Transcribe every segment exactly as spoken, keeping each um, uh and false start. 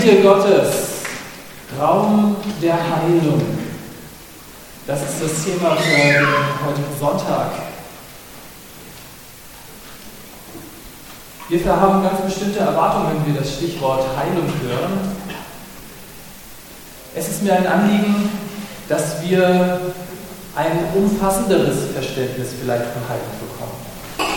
Liebe Gottes, Raum der Heilung. Das ist das Thema für den heutigen Sonntag. Wir haben ganz bestimmte Erwartungen, wenn wir das Stichwort Heilung hören. Es ist mir ein Anliegen, dass wir ein umfassenderes Verständnis vielleicht von Heilung bekommen.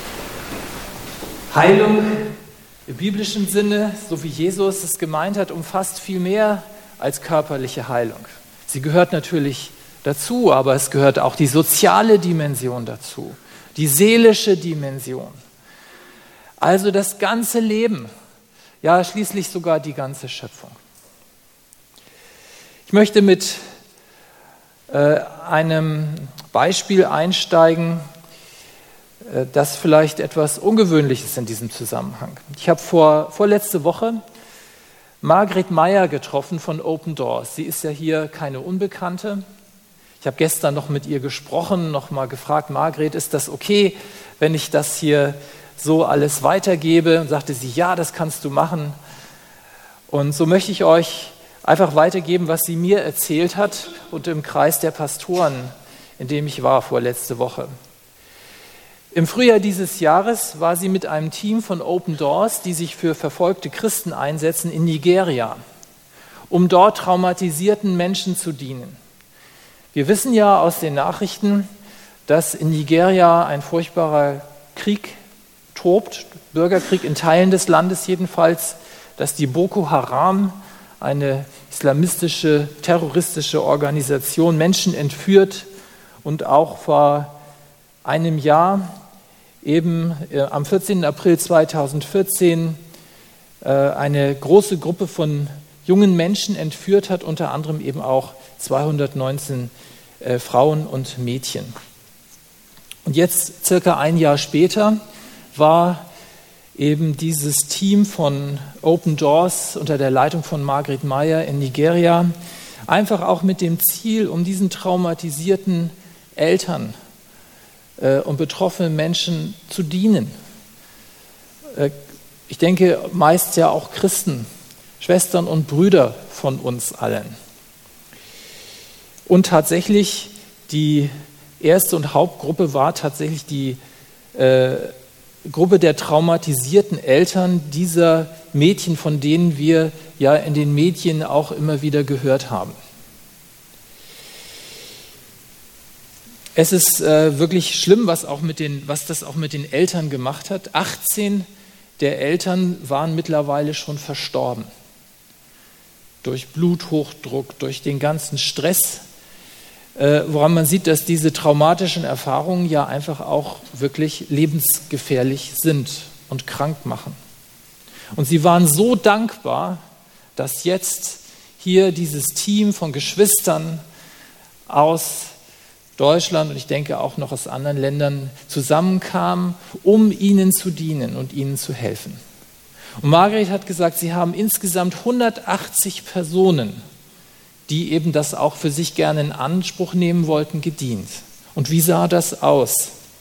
Heilung im biblischen Sinne, so wie Jesus es gemeint hat, umfasst viel mehr als körperliche Heilung. Sie gehört natürlich dazu, aber es gehört auch die soziale Dimension dazu, die seelische Dimension. Also das ganze Leben, ja schließlich sogar die ganze Schöpfung. Ich möchte mit äh, einem Beispiel einsteigen, äh, das vielleicht etwas Ungewöhnlich ist in diesem Zusammenhang. Ich habe vor vorletzte Woche Margret Meyer getroffen von Open Doors. Sie ist ja hier keine Unbekannte. Ich habe gestern noch mit ihr gesprochen, noch mal gefragt, Margret, ist das okay, wenn ich das hier so alles weitergebe? Und sagte sie, ja, das kannst du machen. Und so möchte ich euch einfach weitergeben, was sie mir erzählt hat und im Kreis der Pastoren, in dem ich war vorletzte Woche. Im Frühjahr dieses Jahres war sie mit einem Team von Open Doors, die sich für verfolgte Christen einsetzen, in Nigeria, um dort traumatisierten Menschen zu dienen. Wir wissen ja aus den Nachrichten, dass in Nigeria ein furchtbarer Krieg tobt, Bürgerkrieg in Teilen des Landes jedenfalls, dass die Boko Haram, eine islamistische, terroristische Organisation, Menschen entführt und auch vor einem Jahr, eben äh, am vierzehnten April zweitausendvierzehn, äh, eine große Gruppe von jungen Menschen entführt hat, unter anderem eben auch zweihundertneunzehn äh, Frauen und Mädchen. Und jetzt, circa ein Jahr später, war eben dieses Team von Open Doors unter der Leitung von Margret Meyer in Nigeria einfach auch mit dem Ziel, um diesen traumatisierten Eltern äh, und betroffenen Menschen zu dienen. Äh, ich denke, meist ja auch Christen, Schwestern und Brüder von uns allen. Und tatsächlich, die erste und Hauptgruppe war tatsächlich die äh, Gruppe der traumatisierten Eltern dieser Mädchen, von denen wir ja in den Medien auch immer wieder gehört haben. Es ist äh, wirklich schlimm, was, auch mit den, was das auch mit den Eltern gemacht hat. achtzehn der Eltern waren mittlerweile schon verstorben. Durch Bluthochdruck, durch den ganzen Stress, äh, woran man sieht, dass diese traumatischen Erfahrungen ja einfach auch wirklich lebensgefährlich sind und krank machen. Und sie waren so dankbar, dass jetzt hier dieses Team von Geschwistern aus Deutschland und ich denke auch noch aus anderen Ländern zusammenkam, um ihnen zu dienen und ihnen zu helfen. Und Margret hat gesagt, sie haben insgesamt hundertachtzig Personen, die eben das auch für sich gerne in Anspruch nehmen wollten, gedient. Und wie sah das aus?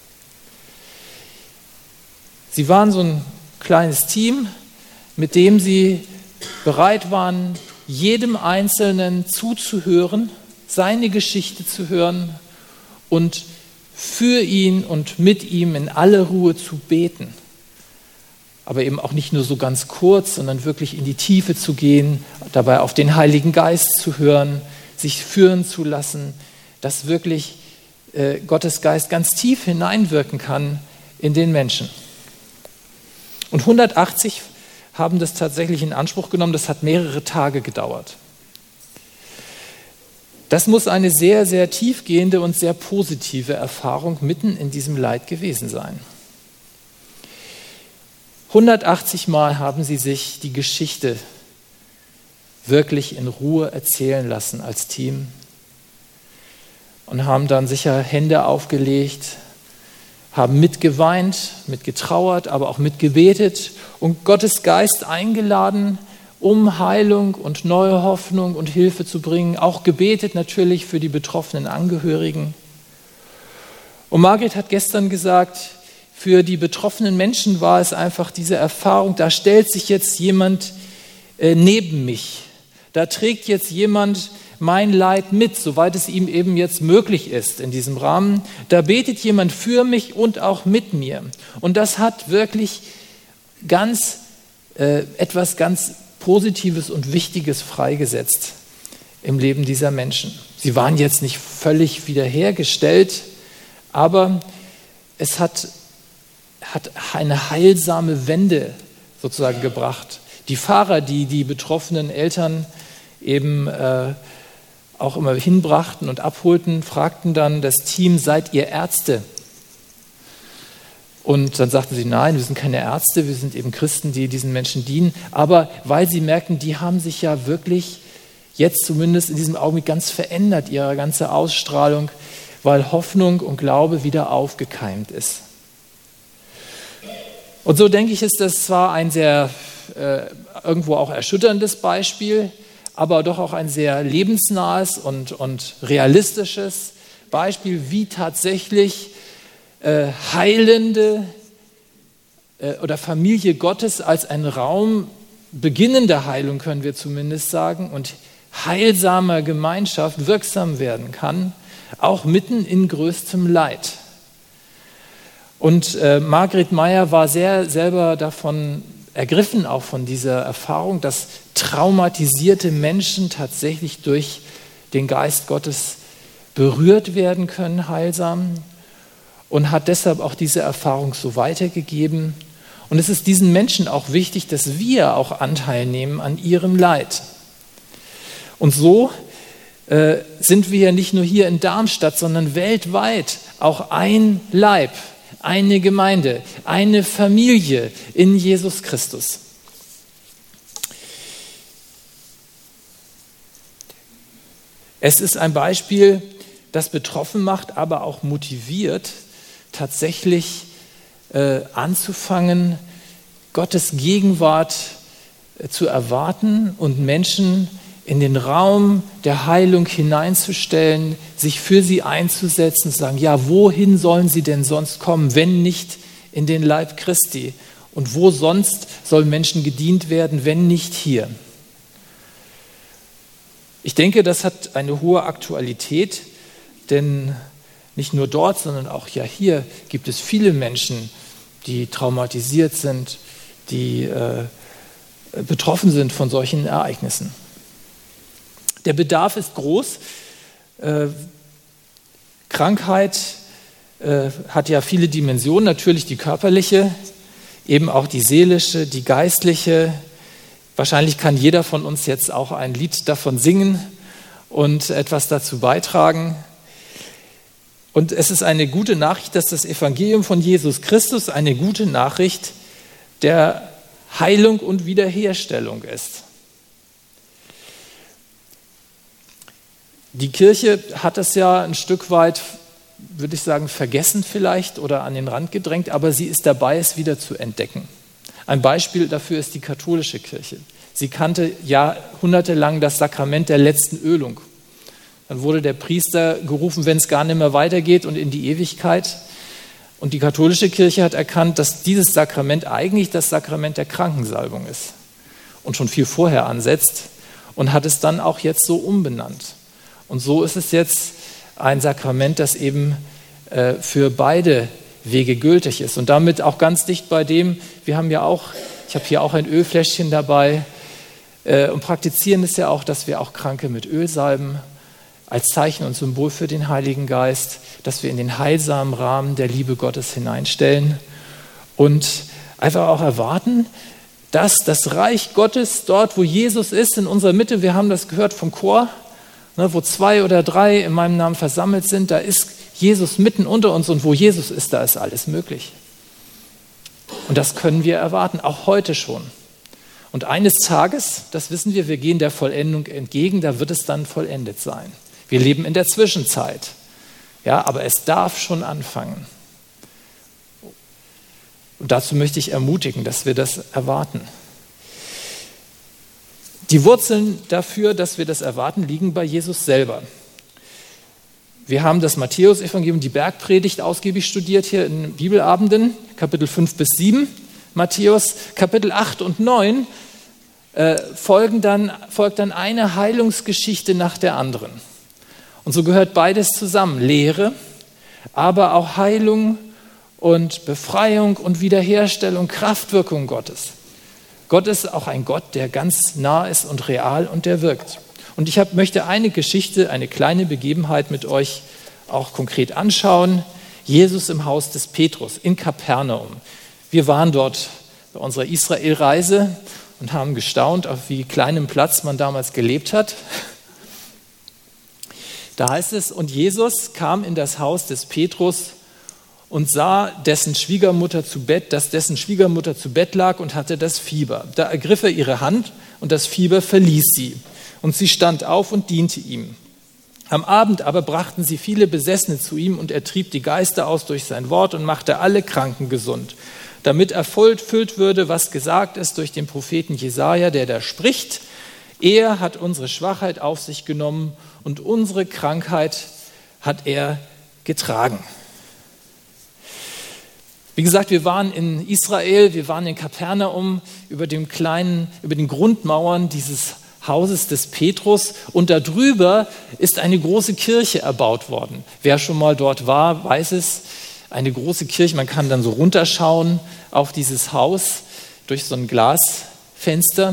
Sie waren so ein kleines Team, mit dem sie bereit waren, jedem Einzelnen zuzuhören, seine Geschichte zu hören und für ihn und mit ihm in aller Ruhe zu beten. Aber eben auch nicht nur so ganz kurz, sondern wirklich in die Tiefe zu gehen, dabei auf den Heiligen Geist zu hören, sich führen zu lassen, dass wirklich äh, Gottes Geist ganz tief hineinwirken kann in den Menschen. Und hundertachtzig haben das tatsächlich in Anspruch genommen, das hat mehrere Tage gedauert. Das muss eine sehr, sehr tiefgehende und sehr positive Erfahrung mitten in diesem Leid gewesen sein. hundertachtzig Mal haben sie sich die Geschichte wirklich in Ruhe erzählen lassen als Team und haben dann sicher Hände aufgelegt, haben mitgeweint, mitgetrauert, aber auch mitgebetet und Gottes Geist eingeladen, um Heilung und neue Hoffnung und Hilfe zu bringen, auch gebetet natürlich für die betroffenen Angehörigen. Und Margret hat gestern gesagt, für die betroffenen Menschen war es einfach diese Erfahrung, da stellt sich jetzt jemand äh, neben mich. Da trägt jetzt jemand mein Leid mit, soweit es ihm eben jetzt möglich ist in diesem Rahmen. Da betet jemand für mich und auch mit mir. Und das hat wirklich ganz äh, etwas ganz Positives und Wichtiges freigesetzt im Leben dieser Menschen. Sie waren jetzt nicht völlig wiederhergestellt, aber es hat, hat eine heilsame Wende sozusagen gebracht. Die Pfarrer, die die betroffenen Eltern eben äh, auch immer hinbrachten und abholten, fragten dann das Team, seid ihr Ärzte? Und dann sagten sie, nein, wir sind keine Ärzte, wir sind eben Christen, die diesen Menschen dienen. Aber weil sie merkten, die haben sich ja wirklich jetzt zumindest in diesem Augenblick ganz verändert, ihre ganze Ausstrahlung, weil Hoffnung und Glaube wieder aufgekeimt ist. Und so denke ich, ist das zwar ein sehr äh, irgendwo auch erschütterndes Beispiel, aber doch auch ein sehr lebensnahes und, und realistisches Beispiel, wie tatsächlich äh, heilende äh, oder Familie Gottes als ein Raum beginnender Heilung, können wir zumindest sagen, und heilsamer Gemeinschaft wirksam werden kann, auch mitten in größtem Leid. Und äh, Margret Meyer war sehr selber davon ergriffen, auch von dieser Erfahrung, dass traumatisierte Menschen tatsächlich durch den Geist Gottes berührt werden können, heilsam, und hat deshalb auch diese Erfahrung so weitergegeben. Und es ist diesen Menschen auch wichtig, dass wir auch Anteil nehmen an ihrem Leid. Und so äh, sind wir ja nicht nur hier in Darmstadt, sondern weltweit auch ein Leib, eine Gemeinde, eine Familie in Jesus Christus. Es ist ein Beispiel, das betroffen macht, aber auch motiviert, tatsächlich äh, anzufangen, Gottes Gegenwart äh, zu erwarten und Menschen in den Raum der Heilung hineinzustellen, sich für sie einzusetzen, zu sagen, ja, wohin sollen sie denn sonst kommen, wenn nicht in den Leib Christi? Und wo sonst soll Menschen gedient werden, wenn nicht hier? Ich denke, das hat eine hohe Aktualität, denn nicht nur dort, sondern auch ja hier gibt es viele Menschen, die traumatisiert sind, die äh, betroffen sind von solchen Ereignissen. Der Bedarf ist groß. Äh, Krankheit äh, hat ja viele Dimensionen, natürlich die körperliche, eben auch die seelische, die geistliche. Wahrscheinlich kann jeder von uns jetzt auch ein Lied davon singen und etwas dazu beitragen. Und es ist eine gute Nachricht, dass das Evangelium von Jesus Christus eine gute Nachricht der Heilung und Wiederherstellung ist. Die Kirche hat es ja ein Stück weit, würde ich sagen, vergessen vielleicht oder an den Rand gedrängt, aber sie ist dabei, es wieder zu entdecken. Ein Beispiel dafür ist die katholische Kirche. Sie kannte jahrhundertelang das Sakrament der letzten Ölung. Dann wurde der Priester gerufen, wenn es gar nicht mehr weitergeht und in die Ewigkeit. Und die katholische Kirche hat erkannt, dass dieses Sakrament eigentlich das Sakrament der Krankensalbung ist und schon viel vorher ansetzt und hat es dann auch jetzt so umbenannt. Und so ist es jetzt ein Sakrament, das eben äh, für beide Wege gültig ist. Und damit auch ganz dicht bei dem, wir haben ja auch, ich habe hier auch ein Ölfläschchen dabei äh, und praktizieren es ja auch, dass wir auch Kranke mit Öl salben, als Zeichen und Symbol für den Heiligen Geist, dass wir in den heilsamen Rahmen der Liebe Gottes hineinstellen und einfach auch erwarten, dass das Reich Gottes dort, wo Jesus ist, in unserer Mitte, wir haben das gehört vom Chor, ne, wo zwei oder drei in meinem Namen versammelt sind, da ist Jesus mitten unter uns und wo Jesus ist, da ist alles möglich. Und das können wir erwarten, auch heute schon. Und eines Tages, das wissen wir, wir gehen der Vollendung entgegen, da wird es dann vollendet sein. Wir leben in der Zwischenzeit, ja, aber es darf schon anfangen. Und dazu möchte ich ermutigen, dass wir das erwarten. Die Wurzeln dafür, dass wir das erwarten, liegen bei Jesus selber. Wir haben das Matthäus-Evangelium, die Bergpredigt, ausgiebig studiert hier in Bibelabenden, Kapitel fünf bis sieben, Matthäus, Kapitel acht und neun äh, folgen dann, folgt dann eine Heilungsgeschichte nach der anderen. Und so gehört beides zusammen, Lehre, aber auch Heilung und Befreiung und Wiederherstellung, Kraftwirkung Gottes. Gott ist auch ein Gott, der ganz nah ist und real und der wirkt. Und ich hab, möchte eine Geschichte, eine kleine Begebenheit mit euch auch konkret anschauen. Jesus im Haus des Petrus in Kapernaum. Wir waren dort bei unserer Israelreise und haben gestaunt, auf wie kleinem Platz man damals gelebt hat. Da heißt es, und Jesus kam in das Haus des Petrus und sah dessen Schwiegermutter zu Bett, dass dessen Schwiegermutter zu Bett lag und hatte das Fieber. Da ergriff er ihre Hand und das Fieber verließ sie. Und sie stand auf und diente ihm. Am Abend aber brachten sie viele Besessene zu ihm und er trieb die Geister aus durch sein Wort und machte alle Kranken gesund, damit erfüllt würde, was gesagt ist durch den Propheten Jesaja, der da spricht: Er hat unsere Schwachheit auf sich genommen und unsere Krankheit hat er getragen. Wie gesagt, wir waren in Israel, wir waren in Kapernaum über dem kleinen, über den Grundmauern dieses Hauses des Petrus und darüber ist eine große Kirche erbaut worden. Wer schon mal dort war, weiß es, eine große Kirche, man kann dann so runterschauen auf dieses Haus durch so ein Glasfenster.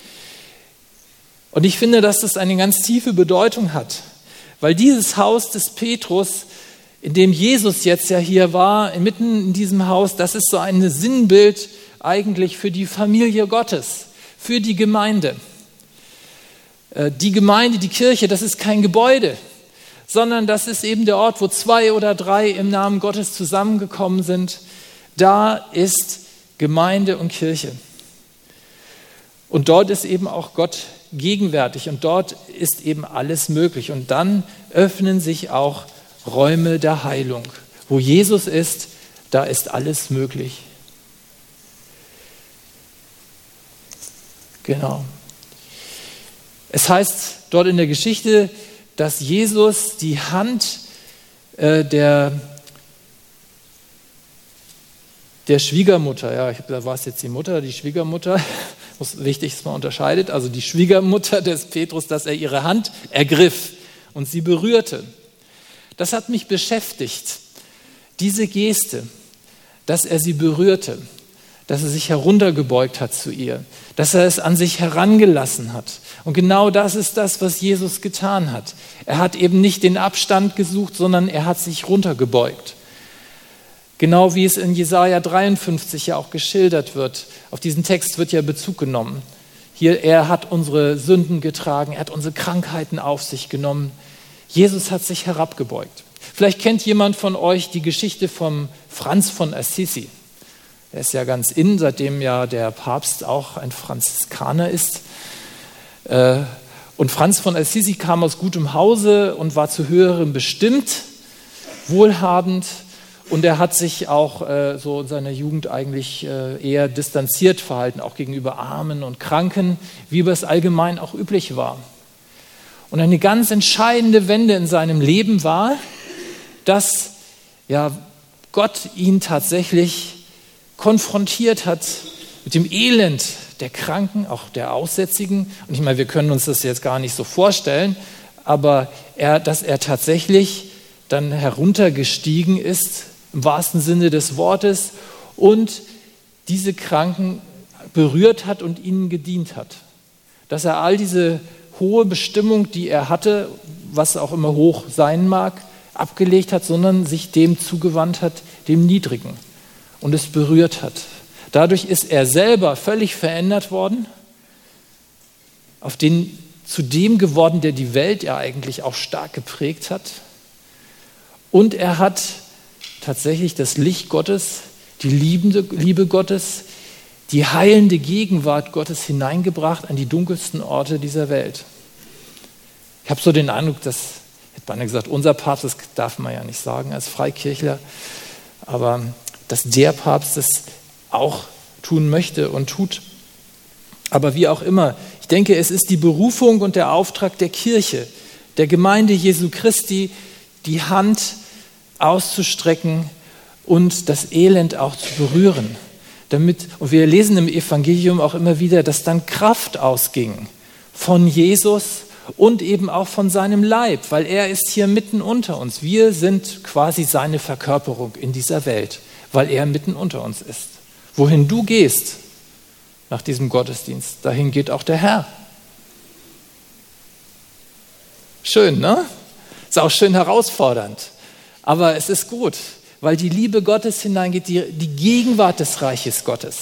Und ich finde, dass das eine ganz tiefe Bedeutung hat, weil dieses Haus des Petrus, in dem Jesus jetzt ja hier war, mitten in diesem Haus, das ist so ein Sinnbild eigentlich für die Familie Gottes, für die Gemeinde. Die Gemeinde, die Kirche, das ist kein Gebäude, sondern das ist eben der Ort, wo zwei oder drei im Namen Gottes zusammengekommen sind. Da ist Gemeinde und Kirche. Und dort ist eben auch Gott gegenwärtig und dort ist eben alles möglich. Und dann öffnen sich auch Räume der Heilung. Wo Jesus ist, da ist alles möglich. Genau. Es heißt dort in der Geschichte, dass Jesus die Hand äh, der, der Schwiegermutter, ja, ich, da war es jetzt die Mutter, die Schwiegermutter, muss wichtig, dass man unterscheidet, also die Schwiegermutter des Petrus, dass er ihre Hand ergriff und sie berührte. Das hat mich beschäftigt, diese Geste, dass er sie berührte, dass er sich heruntergebeugt hat zu ihr, dass er es an sich herangelassen hat. Und genau das ist das, was Jesus getan hat. Er hat eben nicht den Abstand gesucht, sondern er hat sich runtergebeugt. Genau wie es in Jesaja dreiundfünfzig ja auch geschildert wird. Auf diesen Text wird ja Bezug genommen. Hier, er hat unsere Sünden getragen, er hat unsere Krankheiten auf sich genommen. Jesus hat sich herabgebeugt. Vielleicht kennt jemand von euch die Geschichte vom Franz von Assisi. Er ist ja ganz in, seitdem ja der Papst auch ein Franziskaner ist. Und Franz von Assisi kam aus gutem Hause und war zu Höherem bestimmt, wohlhabend. Und er hat sich auch so in seiner Jugend eigentlich eher distanziert verhalten, auch gegenüber Armen und Kranken, wie es allgemein auch üblich war. Und eine ganz entscheidende Wende in seinem Leben war, dass ja, Gott ihn tatsächlich konfrontiert hat mit dem Elend der Kranken, auch der Aussätzigen. Und ich meine, wir können uns das jetzt gar nicht so vorstellen, aber er, dass er tatsächlich dann heruntergestiegen ist, im wahrsten Sinne des Wortes, und diese Kranken berührt hat und ihnen gedient hat. Dass er all diese hohe Bestimmung, die er hatte, was auch immer hoch sein mag, abgelegt hat, sondern sich dem zugewandt hat, dem Niedrigen, und es berührt hat. Dadurch ist er selber völlig verändert worden, auf den, zu dem geworden, der die Welt ja eigentlich auch stark geprägt hat. Und er hat tatsächlich das Licht Gottes, die liebende Liebe Gottes, die heilende Gegenwart Gottes hineingebracht an die dunkelsten Orte dieser Welt. Ich habe so den Eindruck, dass, hätte man gesagt, unser Papst, das darf man ja nicht sagen als Freikirchler, aber dass der Papst das auch tun möchte und tut. Aber wie auch immer, ich denke, es ist die Berufung und der Auftrag der Kirche, der Gemeinde Jesu Christi, die Hand auszustrecken und das Elend auch zu berühren. Damit, und wir lesen im Evangelium auch immer wieder, dass dann Kraft ausging von Jesus und eben auch von seinem Leib, weil er ist hier mitten unter uns. Wir sind quasi seine Verkörperung in dieser Welt, weil er mitten unter uns ist. Wohin du gehst nach diesem Gottesdienst, dahin geht auch der Herr. Schön, ne? Ist auch schön herausfordernd. Aber es ist gut, weil die Liebe Gottes hineingeht, die, die Gegenwart des Reiches Gottes.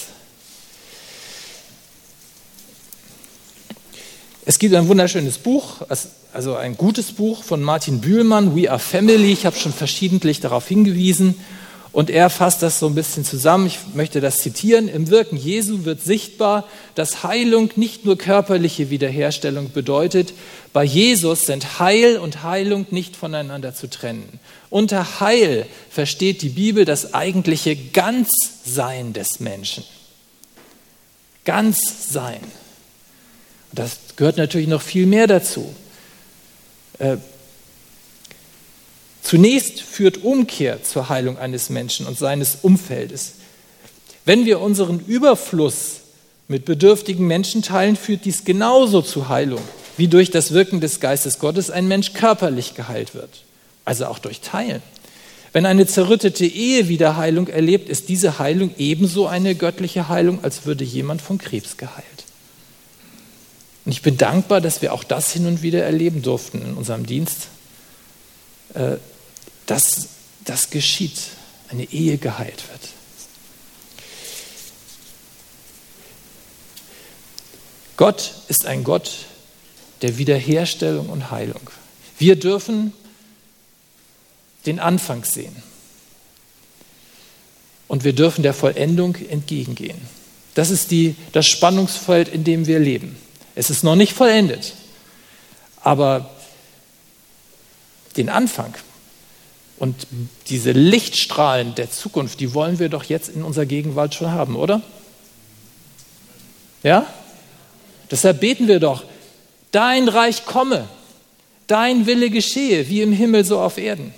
Es gibt ein wunderschönes Buch, also ein gutes Buch von Martin Bühlmann, We Are Family. Ich habe schon verschiedentlich darauf hingewiesen und er fasst das so ein bisschen zusammen. Ich möchte das zitieren. Im Wirken Jesu wird sichtbar, dass Heilung nicht nur körperliche Wiederherstellung bedeutet. Bei Jesus sind Heil und Heilung nicht voneinander zu trennen. Unter Heil versteht die Bibel das eigentliche Ganzsein des Menschen. Ganzsein. Das gehört natürlich noch viel mehr dazu. Äh, zunächst führt Umkehr zur Heilung eines Menschen und seines Umfeldes. Wenn wir unseren Überfluss mit bedürftigen Menschen teilen, führt dies genauso zu Heilung, wie durch das Wirken des Geistes Gottes ein Mensch körperlich geheilt wird. Also auch durch Teilen. Wenn eine zerrüttete Ehe wieder Heilung erlebt, ist diese Heilung ebenso eine göttliche Heilung, als würde jemand von Krebs geheilt. Und ich bin dankbar, dass wir auch das hin und wieder erleben durften in unserem Dienst, dass das geschieht, eine Ehe geheilt wird. Gott ist ein Gott der Wiederherstellung und Heilung. Wir dürfen den Anfang sehen und wir dürfen der Vollendung entgegengehen. Das ist die, das Spannungsfeld, in dem wir leben. Es ist noch nicht vollendet, aber den Anfang und diese Lichtstrahlen der Zukunft, die wollen wir doch jetzt in unserer Gegenwart schon haben, oder? Ja? Deshalb beten wir doch, dein Reich komme, dein Wille geschehe, wie im Himmel so auf Erden.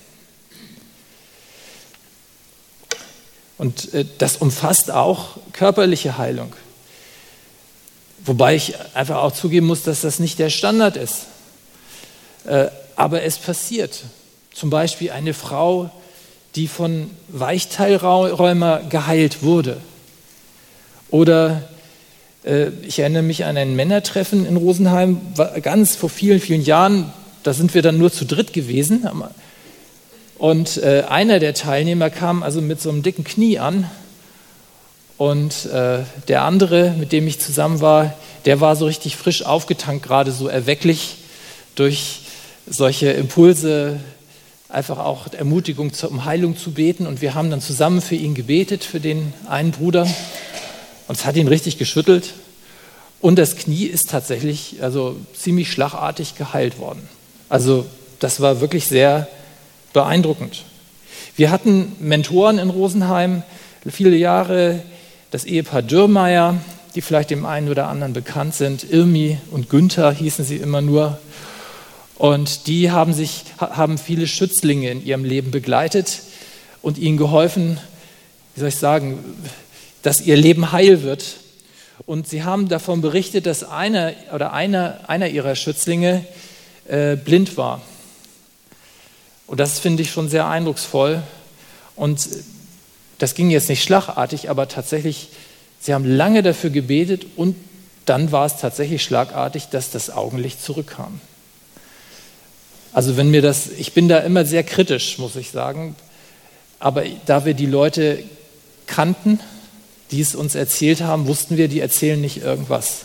Und äh, das umfasst auch körperliche Heilung. Wobei ich einfach auch zugeben muss, dass das nicht der Standard ist. Äh, aber es passiert. Zum Beispiel eine Frau, die von Weichteilrheuma geheilt wurde. Oder äh, ich erinnere mich an ein Männertreffen in Rosenheim, ganz vor vielen, vielen Jahren. Da sind wir dann nur zu dritt gewesen. Und äh, einer der Teilnehmer kam also mit so einem dicken Knie an. Und äh, der andere, mit dem ich zusammen war, der war so richtig frisch aufgetankt, gerade so erwecklich durch solche Impulse, einfach auch Ermutigung um Heilung zu beten. Und wir haben dann zusammen für ihn gebetet, für den einen Bruder. Und es hat ihn richtig geschüttelt. Und das Knie ist tatsächlich also ziemlich schlagartig geheilt worden. Also das war wirklich sehr beeindruckend. Wir hatten Mentoren in Rosenheim, viele Jahre, das Ehepaar Dürrmeier, die vielleicht dem einen oder anderen bekannt sind. Irmi und Günther hießen sie immer nur. Und die haben, sich, haben viele Schützlinge in ihrem Leben begleitet und ihnen geholfen, wie soll ich sagen, dass ihr Leben heil wird. Und sie haben davon berichtet, dass einer oder einer, einer ihrer Schützlinge äh, blind war. Und das finde ich schon sehr eindrucksvoll. Und das ging jetzt nicht schlagartig, aber tatsächlich, sie haben lange dafür gebetet und dann war es tatsächlich schlagartig, dass das Augenlicht zurückkam. Also wenn mir das, ich bin da immer sehr kritisch, muss ich sagen, aber da wir die Leute kannten, die es uns erzählt haben, wussten wir, die erzählen nicht irgendwas.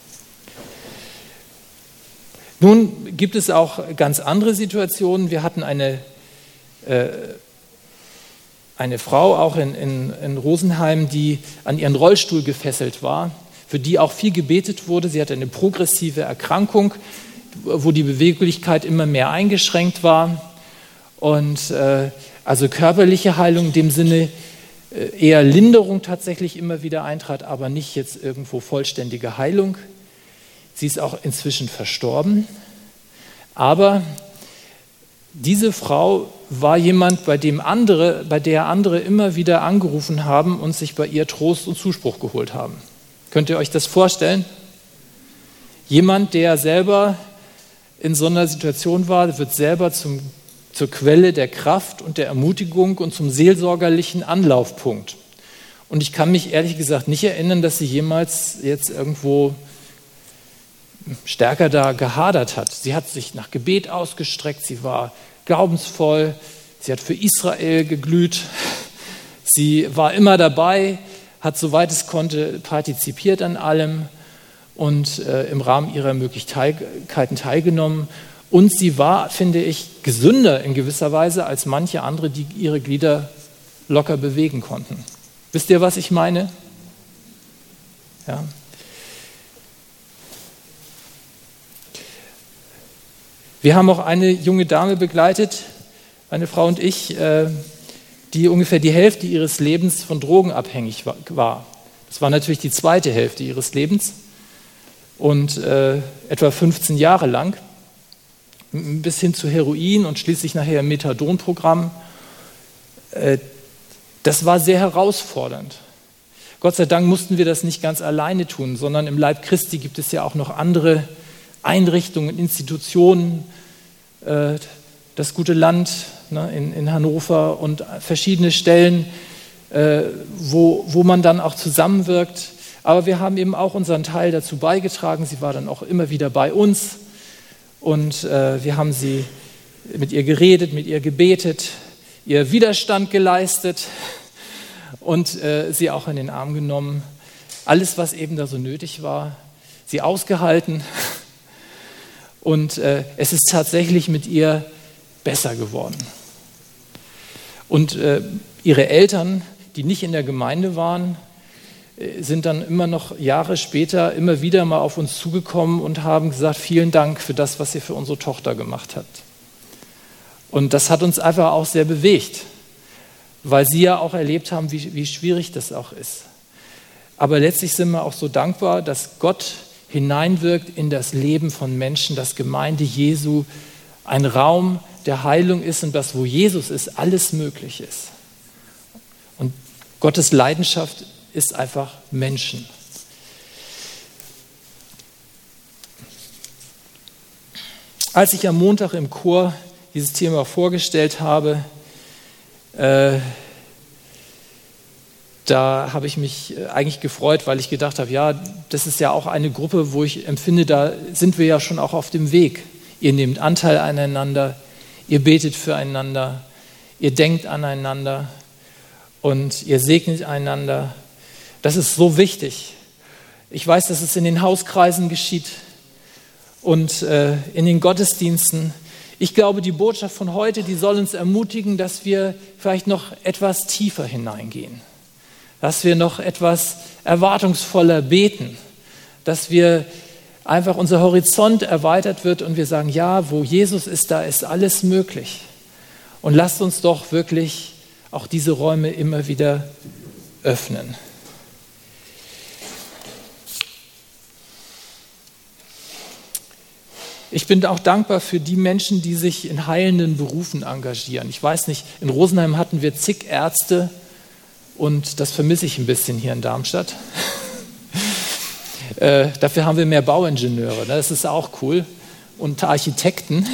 Nun gibt es auch ganz andere Situationen. Wir hatten eine äh, Eine Frau auch in, in, in Rosenheim, die an ihren Rollstuhl gefesselt war, für die auch viel gebetet wurde. Sie hatte eine progressive Erkrankung, wo die Beweglichkeit immer mehr eingeschränkt war. Und äh, also körperliche Heilung in dem Sinne äh, eher Linderung tatsächlich immer wieder eintrat, aber nicht jetzt irgendwo vollständige Heilung. Sie ist auch inzwischen verstorben. Aber diese Frau war jemand, bei dem andere, bei der andere immer wieder angerufen haben und sich bei ihr Trost und Zuspruch geholt haben. Könnt ihr euch das vorstellen? Jemand, der selber in so einer Situation war, wird selber zum, zur Quelle der Kraft und der Ermutigung und zum seelsorgerlichen Anlaufpunkt. Und ich kann mich ehrlich gesagt nicht erinnern, dass sie jemals jetzt irgendwo stärker da gehadert hat. Sie hat sich nach Gebet ausgestreckt, sie war glaubensvoll, sie hat für Israel geglüht, sie war immer dabei, hat soweit es konnte partizipiert an allem und äh, im Rahmen ihrer Möglichkeiten teilgenommen. Und sie war, finde ich, gesünder in gewisser Weise als manche andere, die ihre Glieder locker bewegen konnten. Wisst ihr, was ich meine? Ja. Wir haben auch eine junge Dame begleitet, meine Frau und ich, die ungefähr die Hälfte ihres Lebens von Drogen abhängig war. Das war natürlich die zweite Hälfte ihres Lebens und äh, etwa fünfzehn Jahre lang, bis hin zu Heroin und schließlich nachher im Methadon-Programm. Äh, das war sehr herausfordernd. Gott sei Dank mussten wir das nicht ganz alleine tun, sondern im Leib Christi gibt es ja auch noch andere Einrichtungen, Institutionen, äh, das Gute Land ne, in, in Hannover und verschiedene Stellen, äh, wo, wo man dann auch zusammenwirkt. Aber wir haben eben auch unseren Teil dazu beigetragen. Sie war dann auch immer wieder bei uns und äh, wir haben sie mit ihr geredet, mit ihr gebetet, ihr Widerstand geleistet und äh, sie auch in den Arm genommen. Alles, was eben da so nötig war, sie ausgehalten. Und äh, es ist tatsächlich mit ihr besser geworden. Und äh, ihre Eltern, die nicht in der Gemeinde waren, äh, sind dann immer noch Jahre später immer wieder mal auf uns zugekommen und haben gesagt, vielen Dank für das, was ihr für unsere Tochter gemacht habt. Und das hat uns einfach auch sehr bewegt, weil sie ja auch erlebt haben, wie, wie schwierig das auch ist. Aber letztlich sind wir auch so dankbar, dass Gott hineinwirkt in das Leben von Menschen, dass Gemeinde Jesu ein Raum der Heilung ist und dass, wo Jesus ist, alles möglich ist. Und Gottes Leidenschaft ist einfach Menschen. Als ich am Montag im Chor dieses Thema vorgestellt habe, äh, da habe ich mich eigentlich gefreut, weil ich gedacht habe, ja, das ist ja auch eine Gruppe, wo ich empfinde, da sind wir ja schon auch auf dem Weg. Ihr nehmt Anteil aneinander, ihr betet füreinander, ihr denkt aneinander und ihr segnet einander. Das ist so wichtig. Ich weiß, dass es in den Hauskreisen geschieht und äh, in den Gottesdiensten. Ich glaube, die Botschaft von heute, die soll uns ermutigen, dass wir vielleicht noch etwas tiefer hineingehen. Dass wir noch etwas erwartungsvoller beten, dass wir einfach unser Horizont erweitert wird und wir sagen, ja, wo Jesus ist, da ist alles möglich. Und lasst uns doch wirklich auch diese Räume immer wieder öffnen. Ich bin auch dankbar für die Menschen, die sich in heilenden Berufen engagieren. Ich weiß nicht, in Rosenheim hatten wir zig Ärzte, und das vermisse ich ein bisschen hier in Darmstadt. äh, dafür haben wir mehr Bauingenieure, ne? Das ist auch cool. Und Architekten.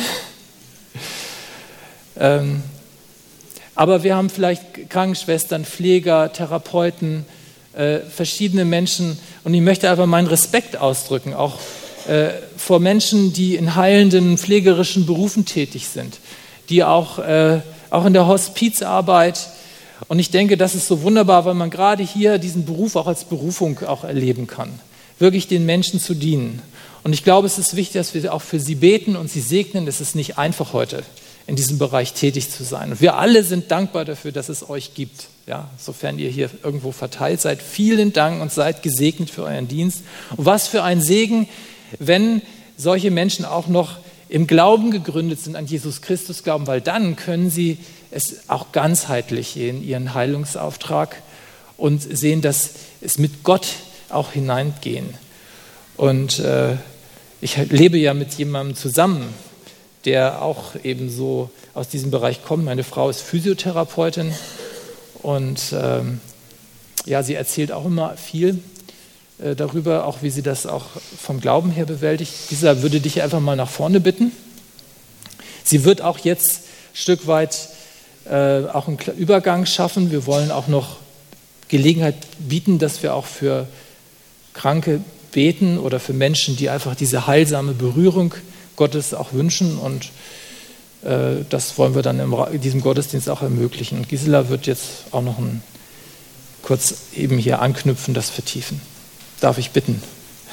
ähm, aber wir haben vielleicht Krankenschwestern, Pfleger, Therapeuten, äh, verschiedene Menschen. Und ich möchte einfach meinen Respekt ausdrücken, auch äh, vor Menschen, die in heilenden, pflegerischen Berufen tätig sind, die auch, äh, auch in der Hospizarbeit. Und ich denke, das ist so wunderbar, weil man gerade hier diesen Beruf auch als Berufung auch erleben kann, wirklich den Menschen zu dienen. Und ich glaube, es ist wichtig, dass wir auch für sie beten und sie segnen. Es ist nicht einfach heute, in diesem Bereich tätig zu sein. Und wir alle sind dankbar dafür, dass es euch gibt. Ja, sofern ihr hier irgendwo verteilt seid, vielen Dank und seid gesegnet für euren Dienst. Und was für ein Segen, wenn solche Menschen auch noch im Glauben gegründet sind, an Jesus Christus glauben, weil dann können sie es auch ganzheitlich in ihren Heilungsauftrag und sehen, dass es mit Gott auch hineingehen. Und äh, ich lebe ja mit jemandem zusammen, der auch eben so aus diesem Bereich kommt. Meine Frau ist Physiotherapeutin und ähm, ja, sie erzählt auch immer viel äh, darüber, auch wie sie das auch vom Glauben her bewältigt. Gisela würde dich einfach mal nach vorne bitten. Sie wird auch jetzt ein Stück weit äh, auch einen Übergang schaffen. Wir wollen auch noch Gelegenheit bieten, dass wir auch für Kranke beten oder für Menschen, die einfach diese heilsame Berührung Gottes auch wünschen, und äh, das wollen wir dann in diesem Gottesdienst auch ermöglichen. Und Gisela wird jetzt auch noch ein, kurz eben hier anknüpfen, das vertiefen. Darf ich bitten?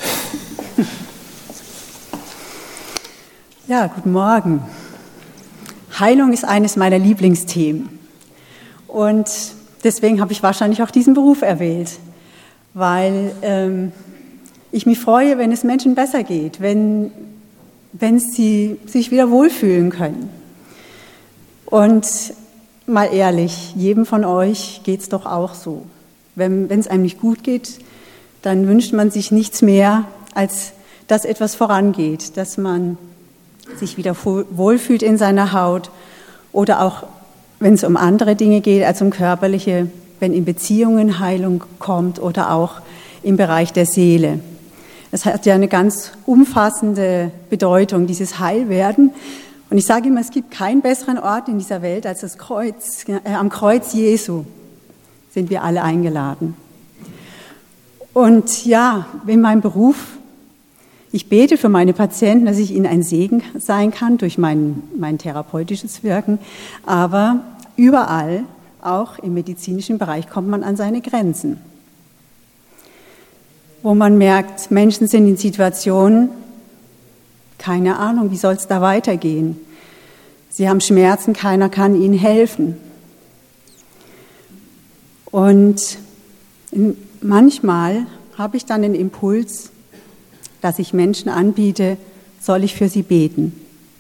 Ja, guten Morgen. Heilung ist eines meiner Lieblingsthemen und deswegen habe ich wahrscheinlich auch diesen Beruf erwählt, weil ähm, ich mich freue, wenn es Menschen besser geht, wenn, wenn sie sich wieder wohlfühlen können. Und mal ehrlich, jedem von euch geht es doch auch so. Wenn es einem nicht gut geht, dann wünscht man sich nichts mehr, als dass etwas vorangeht, dass man sich wieder wohlfühlt in seiner Haut oder auch, wenn es um andere Dinge geht als um körperliche, wenn in Beziehungen Heilung kommt oder auch im Bereich der Seele. Das hat ja eine ganz umfassende Bedeutung, dieses Heilwerden. Und ich sage immer, es gibt keinen besseren Ort in dieser Welt als das Kreuz. Äh, am Kreuz Jesu sind wir alle eingeladen. Und ja, in meinem Beruf, ich bete für meine Patienten, dass ich ihnen ein Segen sein kann durch mein, mein therapeutisches Wirken. Aber überall, auch im medizinischen Bereich, kommt man an seine Grenzen. Wo man merkt, Menschen sind in Situationen, keine Ahnung, wie soll es da weitergehen? Sie haben Schmerzen, keiner kann ihnen helfen. Und manchmal habe ich dann den Impuls, dass ich Menschen anbiete, soll ich für sie beten.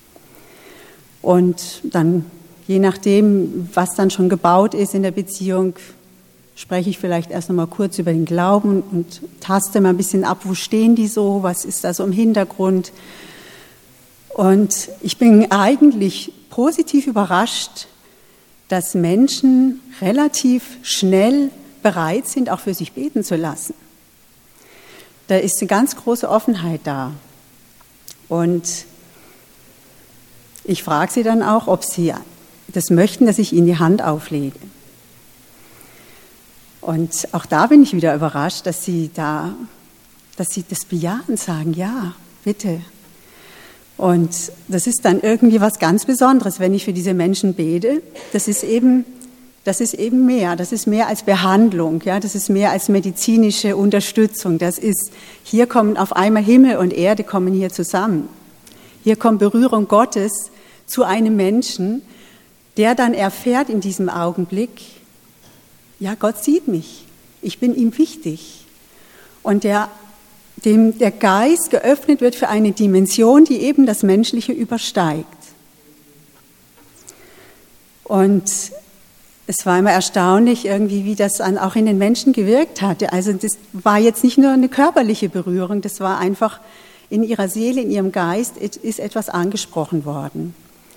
Und dann, je nachdem, was dann schon gebaut ist in der Beziehung, spreche ich vielleicht erst noch mal kurz über den Glauben und taste mal ein bisschen ab, wo stehen die so, was ist da so im Hintergrund. Und ich bin eigentlich positiv überrascht, dass Menschen relativ schnell bereit sind, auch für sich beten zu lassen. Da ist eine ganz große Offenheit da. Und ich frage sie dann auch, ob sie das möchten, dass ich ihnen die Hand auflege. Und auch da bin ich wieder überrascht, dass sie da, dass sie das bejahen, sagen, ja, bitte. Und das ist dann irgendwie was ganz Besonderes, wenn ich für diese Menschen bete. Das ist eben, das ist eben mehr. Das ist mehr als Behandlung, ja. Das ist mehr als medizinische Unterstützung. Das ist, hier kommen auf einmal Himmel und Erde kommen hier zusammen. Hier kommt Berührung Gottes zu einem Menschen, der dann erfährt in diesem Augenblick, ja, Gott sieht mich. Ich bin ihm wichtig. Und der dem der Geist geöffnet wird für eine Dimension, die eben das Menschliche übersteigt. Und es war immer erstaunlich, irgendwie, wie das auch in den Menschen gewirkt hatte. Also das war jetzt nicht nur eine körperliche Berührung, das war einfach in ihrer Seele, in ihrem Geist ist etwas angesprochen worden.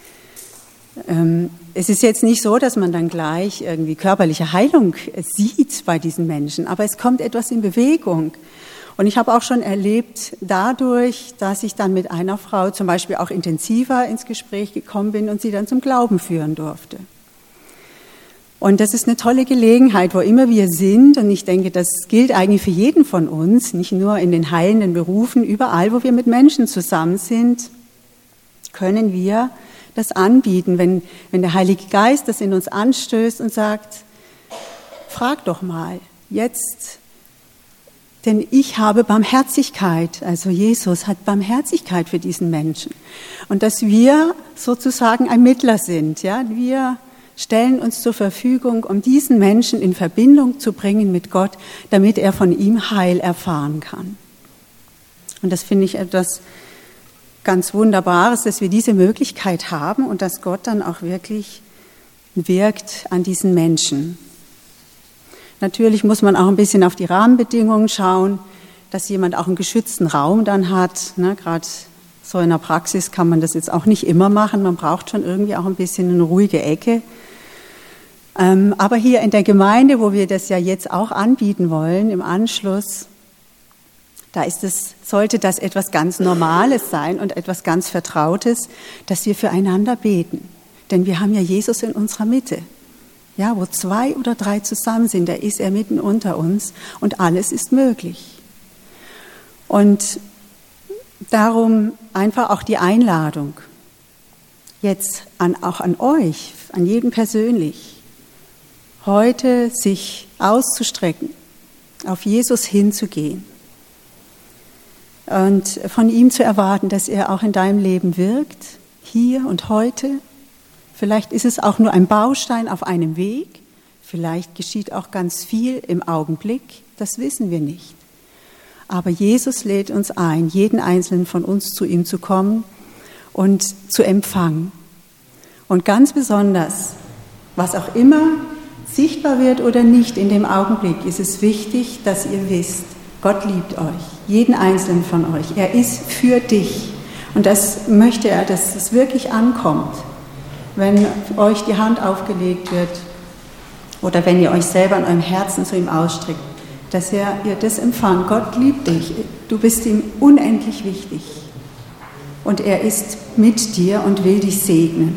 Es ist jetzt nicht so, dass man dann gleich irgendwie körperliche Heilung sieht bei diesen Menschen, aber es kommt etwas in Bewegung. Und ich habe auch schon erlebt, dadurch, dass ich dann mit einer Frau zum Beispiel auch intensiver ins Gespräch gekommen bin und sie dann zum Glauben führen durfte. Und das ist eine tolle Gelegenheit, wo immer wir sind, und ich denke, das gilt eigentlich für jeden von uns, nicht nur in den heilenden Berufen, überall, wo wir mit Menschen zusammen sind, können wir das anbieten, wenn, wenn der Heilige Geist das in uns anstößt und sagt, frag doch mal, jetzt. Denn ich habe Barmherzigkeit, also Jesus hat Barmherzigkeit für diesen Menschen. Und dass wir sozusagen ein Mittler sind, ja, wir stellen uns zur Verfügung, um diesen Menschen in Verbindung zu bringen mit Gott, damit er von ihm Heil erfahren kann. Und das finde ich etwas ganz Wunderbares, dass wir diese Möglichkeit haben und dass Gott dann auch wirklich wirkt an diesen Menschen. Natürlich muss man auch ein bisschen auf die Rahmenbedingungen schauen, dass jemand auch einen geschützten Raum dann hat. Ne? Gerade So in der Praxis kann man das jetzt auch nicht immer machen. Man braucht schon irgendwie auch ein bisschen eine ruhige Ecke. Ähm, aber hier in der Gemeinde, wo wir das ja jetzt auch anbieten wollen, im Anschluss, da ist es, sollte das etwas ganz Normales sein und etwas ganz Vertrautes, dass wir füreinander beten. Denn wir haben ja Jesus in unserer Mitte. Ja, wo zwei oder drei zusammen sind, da ist er mitten unter uns und alles ist möglich. Und darum einfach auch die Einladung, jetzt an, auch an euch, an jeden persönlich, heute sich auszustrecken, auf Jesus hinzugehen und von ihm zu erwarten, dass er auch in deinem Leben wirkt, hier und heute. Vielleicht ist es auch nur ein Baustein auf einem Weg, vielleicht geschieht auch ganz viel im Augenblick, das wissen wir nicht. Aber Jesus lädt uns ein, jeden Einzelnen von uns zu ihm zu kommen und zu empfangen. Und ganz besonders, was auch immer sichtbar wird oder nicht in dem Augenblick, ist es wichtig, dass ihr wisst, Gott liebt euch, jeden Einzelnen von euch. Er ist für dich. Und das möchte er, dass es wirklich ankommt, wenn euch die Hand aufgelegt wird oder wenn ihr euch selber an eurem Herzen zu ihm ausstreckt, dass ihr, ihr das empfangt. Gott liebt dich. Du bist ihm unendlich wichtig. Und er ist mit dir und will dich segnen.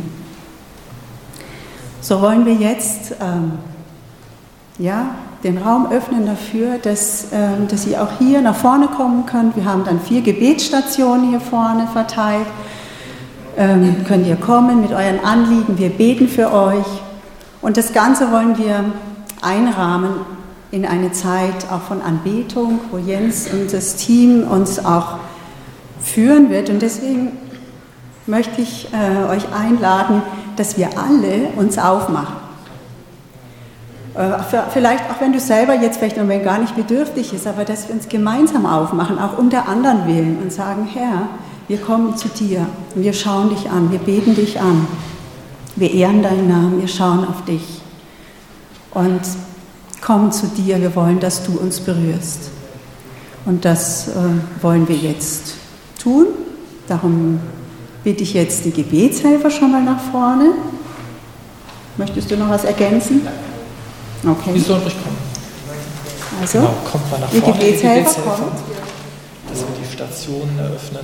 So wollen wir jetzt ähm, ja, den Raum öffnen dafür, dass, ähm, dass ihr auch hier nach vorne kommen könnt. Wir haben dann vier Gebetsstationen hier vorne verteilt. Ähm, könnt ihr kommen mit euren Anliegen. Wir beten für euch. Und das Ganze wollen wir einrahmen in eine Zeit auch von Anbetung, wo Jens und das Team uns auch führen wird. Und deswegen möchte ich äh, euch einladen, dass wir alle uns aufmachen. Äh, für, vielleicht auch wenn du selber jetzt vielleicht im Moment gar nicht bedürftig ist, aber dass wir uns gemeinsam aufmachen, auch um der anderen willen und sagen, Herr, wir kommen zu dir und wir schauen dich an, wir beten dich an, wir ehren deinen Namen, wir schauen auf dich und kommen zu dir, wir wollen, dass du uns berührst. Und das äh, wollen wir jetzt tun. Darum bitte ich jetzt die Gebetshelfer schon mal nach vorne. Möchtest du noch was ergänzen? Okay. Die sollen ruhig kommen. Also, genau, kommt mal nach die vorne, Gebetshelfer, die Gebetshelfer kommt. Dass wir die Stationen eröffnen.